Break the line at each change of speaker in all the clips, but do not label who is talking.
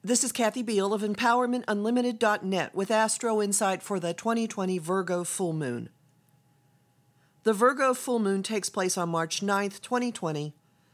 This is Kathy Beal of EmpowermentUnlimited.net with Astro Insight for the 2020 Virgo full moon. The Virgo full moon takes place on March 9th, 2020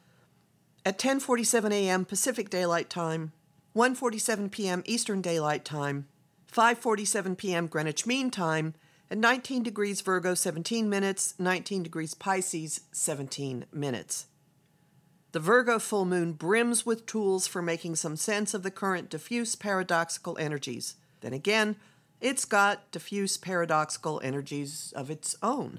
at 10:47 a.m. Pacific Daylight Time, 1:47 p.m. Eastern Daylight Time, 5:47 p.m. Greenwich Mean Time, at 19 degrees Virgo 17 minutes, 19 degrees Pisces 17 minutes. The Virgo full moon brims with tools for making some sense of the current diffuse paradoxical energies. Then again, it's got diffuse paradoxical energies of its own.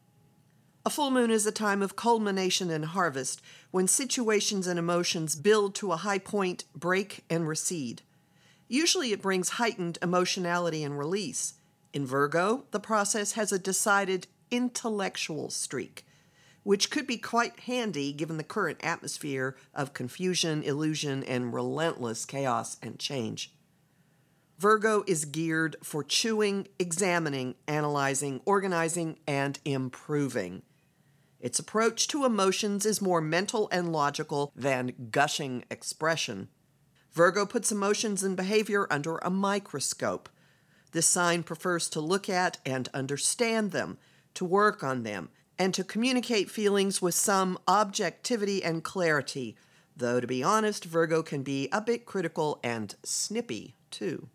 A full moon is a time of culmination and harvest, when situations and emotions build to a high point, break, and recede. Usually it brings heightened emotionality and release. In Virgo, the process has a decided intellectual streak, which could be quite handy given the current atmosphere of confusion, illusion, and relentless chaos and change. Virgo is geared for chewing, examining, analyzing, organizing, and improving. Its approach to emotions is more mental and logical than gushing expression. Virgo puts emotions and behavior under a microscope. This sign prefers to look at and understand them, to work on them, and to communicate feelings with some objectivity and clarity, though to be honest, Virgo can be a bit critical and snippy, too.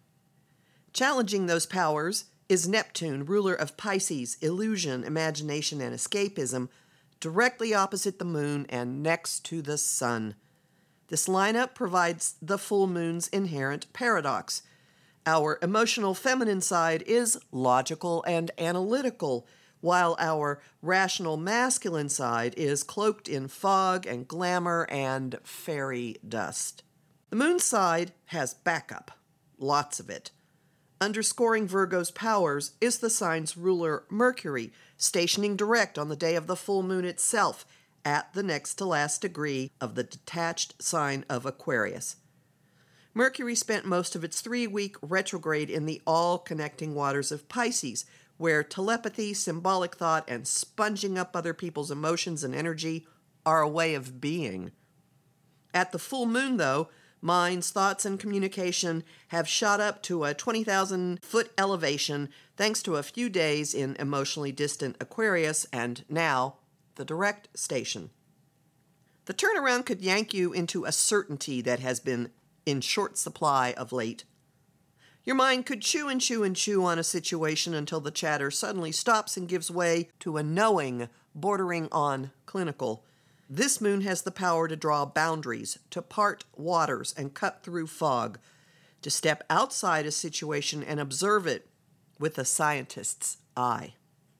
Challenging those powers is Neptune, ruler of Pisces, illusion, imagination, and escapism, directly opposite the moon and next to the sun. This lineup provides the full moon's inherent paradox. Our emotional feminine side is logical and analytical, while our rational masculine side is cloaked in fog and glamour and fairy dust. The moon side has backup, lots of it. Underscoring Virgo's powers is the sign's ruler Mercury, stationing direct on the day of the full moon itself, at the next to last degree of the detached sign of Aquarius. Mercury spent most of its 3-week retrograde in the all-connecting waters of Pisces, where telepathy, symbolic thought, and sponging up other people's emotions and energy are a way of being. At the full moon, though, minds, thoughts, and communication have shot up to a 20,000-foot elevation thanks to a few days in emotionally distant Aquarius and now the direct station. The turnaround could yank you into a certainty that has been in short supply of late. Your mind could chew and chew and chew on a situation until the chatter suddenly stops and gives way to a knowing bordering on clinical. This moon has the power to draw boundaries, to part waters and cut through fog, to step outside a situation and observe it with a scientist's eye.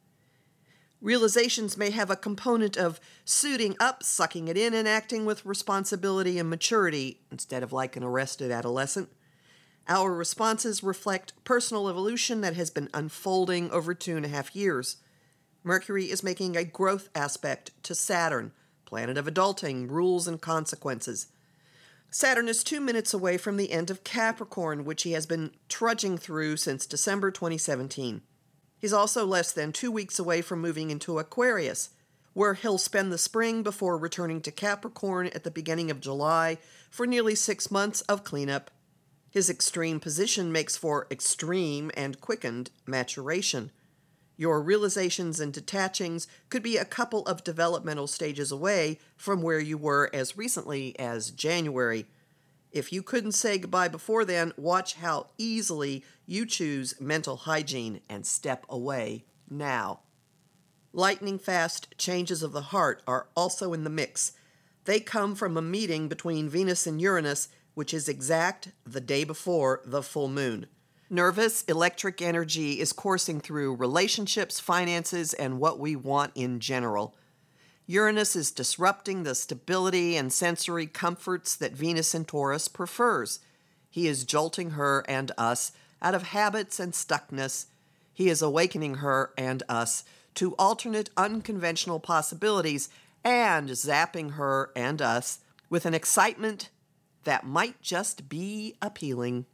Realizations may have a component of suiting up, sucking it in, and acting with responsibility and maturity instead of like an arrested adolescent. Our responses reflect personal evolution that has been unfolding over 2.5 years. Mercury is making a growth aspect to Saturn, planet of adulting, rules, and consequences. Saturn is 2 minutes away from the end of Capricorn, which he has been trudging through since December 2017. He's also less than 2 weeks away from moving into Aquarius, where he'll spend the spring before returning to Capricorn at the beginning of July for nearly 6 months of cleanup. His extreme position makes for extreme and quickened maturation. Your realizations and detachings could be a couple of developmental stages away from where you were as recently as January. If you couldn't say goodbye before then, watch how easily you choose mental hygiene and step away now. Lightning-fast changes of the heart are also in the mix. They come from a meeting between Venus and Uranus, which is exact the day before the full moon. Nervous, electric energy is coursing through relationships, finances, and what we want in general. Uranus is disrupting the stability and sensory comforts that Venus in Taurus prefers. He is jolting her and us out of habits and stuckness. He is awakening her and us to alternate, unconventional possibilities and zapping her and us with an excitement that might just be appealing.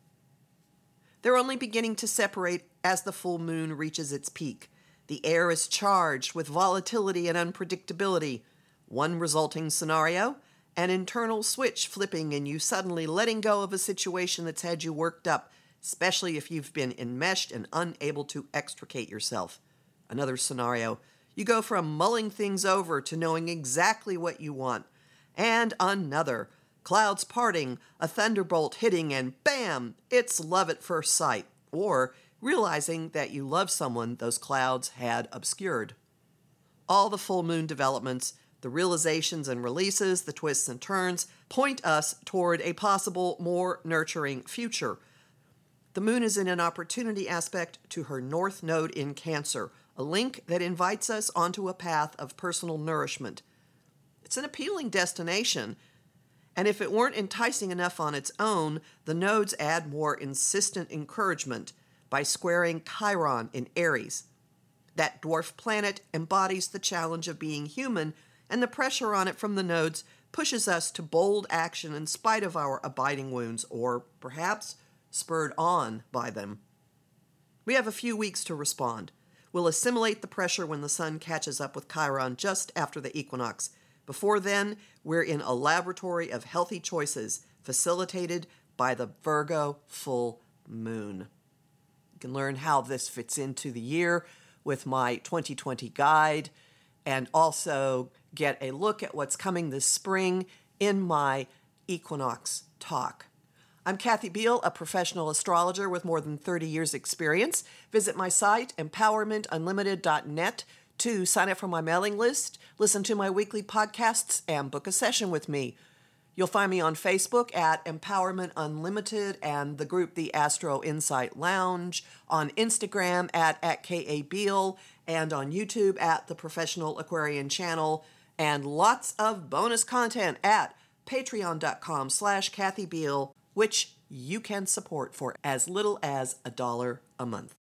They're only beginning to separate as the full moon reaches its peak. The air is charged with volatility and unpredictability. One resulting scenario, an internal switch flipping and you suddenly letting go of a situation that's had you worked up, especially if you've been enmeshed and unable to extricate yourself. Another scenario, you go from mulling things over to knowing exactly what you want. And another, clouds parting, a thunderbolt hitting, and bam, it's love at first sight. Or realizing that you love someone those clouds had obscured. All the full moon developments, the realizations and releases, the twists and turns, point us toward a possible, more nurturing future. The moon is in an opportunity aspect to her north node in Cancer, a link that invites us onto a path of personal nourishment. It's an appealing destination, and if it weren't enticing enough on its own, the nodes add more insistent encouragement by squaring Chiron in Aries. That dwarf planet embodies the challenge of being human, and the pressure on it from the nodes pushes us to bold action in spite of our abiding wounds, or perhaps spurred on by them. We have a few weeks to respond. We'll assimilate the pressure when the sun catches up with Chiron just after the equinox. Before then, we're in a laboratory of healthy choices facilitated by the Virgo full moon. You can learn how this fits into the year with my 2020 guide and also get a look at what's coming this spring in my equinox talk. I'm Kathy Beal, a professional astrologer with more than 30 years' experience. Visit my site, empowermentunlimited.net, to sign up for my mailing list, listen to my weekly podcasts, and book a session with me. You'll find me on Facebook at Empowerment Unlimited and the group The Astro Insight Lounge, on Instagram at @KABeal, and on YouTube at The Professional Aquarian Channel, and lots of bonus content at patreon.com/Kathy Beal, which you can support for as little as $1 a month.